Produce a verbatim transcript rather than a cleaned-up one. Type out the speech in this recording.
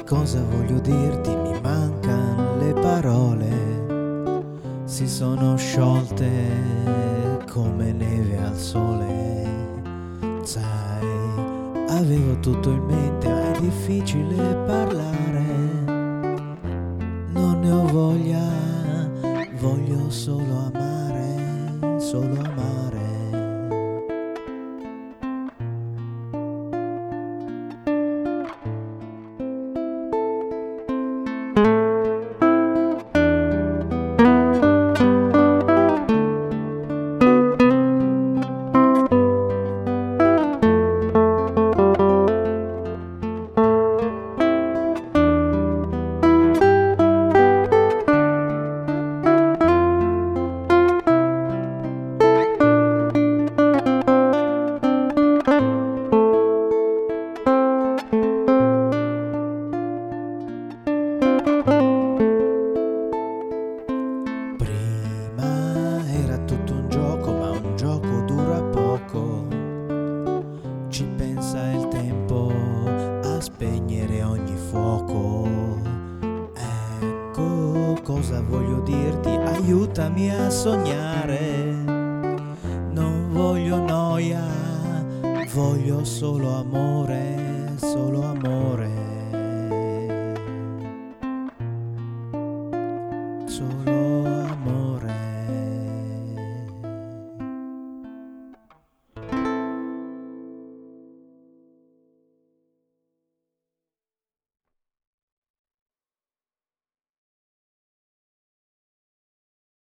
Cosa voglio dirti? Mi mancano le parole, si sono sciolte come neve al sole. Sai, avevo tutto in mente, ma è difficile parlare. Non ne ho voglia, voglio solo amare, solo amare. Ci pensa il tempo a spegnere ogni fuoco. Ecco cosa voglio dirti, aiutami a sognare. Non voglio noia, voglio solo amore, solo amore.